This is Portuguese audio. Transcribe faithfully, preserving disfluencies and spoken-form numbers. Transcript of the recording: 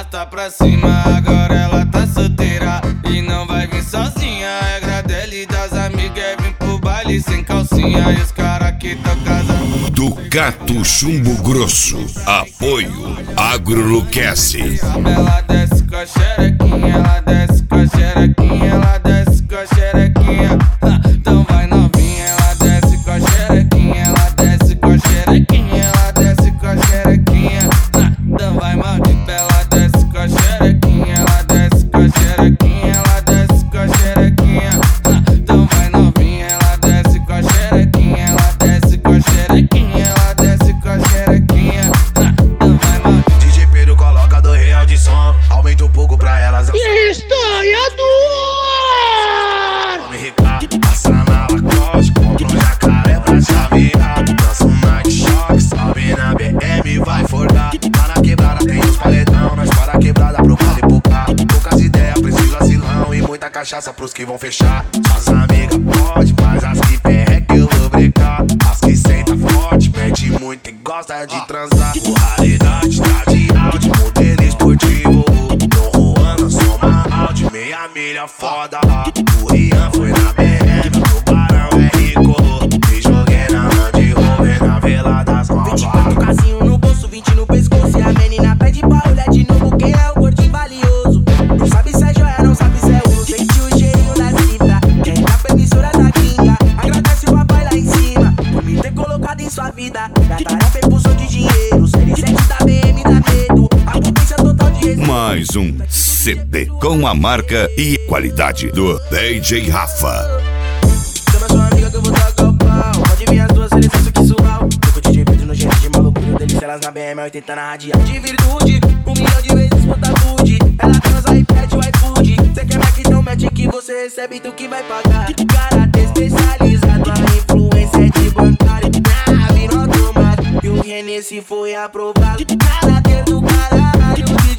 arrasta pra cima. Agora ela tá solteira e não vai vir sozinha. A regra dela e das amigas é vir pro baile sem calcinha. E os cara que tão casados. Ducato Chumbo Grosso. Apoio Agroluquece. Ela desce com a xerequinha, ela desce com a xerequinha, ela desce com a xerequinha. Então vai novinha, ela desce com a xerequinha, ela desce com a xerequinha, ela desce com a xerequinha. Então vai maldita, ela desce com a xerequinha, ela desce com a xerequinha, ela desce com a xerequinha. Então vai novinha, ela desce com a xerequinha, ela desce com a xerequinha, ela desce com a xerequinha. Então vai maldita. D J Pedro coloca do real de som, aumenta um pouco pra elas. Historiador! Me recado, passa na Lacoste, compra um jacaré pra chavear. Dança um night shock, sobe na B M, vai forgar. Lá na quebrada tem os paletão, nós para a quebrada pro vale pro carro. Poucas ideias, preciso asilão e muita cachaça pros que vão fechar. Suas amigas pode, mas as que perreca eu vou brincar. As que senta forte, mete muito e gosta de transar. O raridade tá de áudio, modelo esportivo. Tô Juana, soma áudio, meia milha foda. O Rian foi na B M, o Barão é rico. Me joguei na Land Rover, na Vela das Novas. vinte e quatro casinho no bolso, vinte no pescoço. E a menina pede pra olhar de novo quem é o gordinho valioso. Não sabe se é joia, não sabe se é ouro. Sentiu o cheirinho da cinta, quem tá pra emissora da gringa. Agradece o papai lá em cima por me ter colocado em sua vida. Minha tarefa é impulsão de dinheiro, série sete da B M dá medo. A potência total de respeito. Mais um C D com a marca e qualidade do D J Rafa. Chama sua amiga que eu vou tacar o pau. Pode vir as duas, ele senso que suau. Tô com o D J Pedro no jeito de maluco. Delícia elas na B M, oitenta na radial. De virtude, um milhão de vezes puta food. Ela transa e pede o iFood. Cê quer Mac, então mete que você recebe, tu que vai pagar. Karate especializado, a influência é de bancário. Na nave no automático, e o Hennessy foi aprovado. Karate do caralho,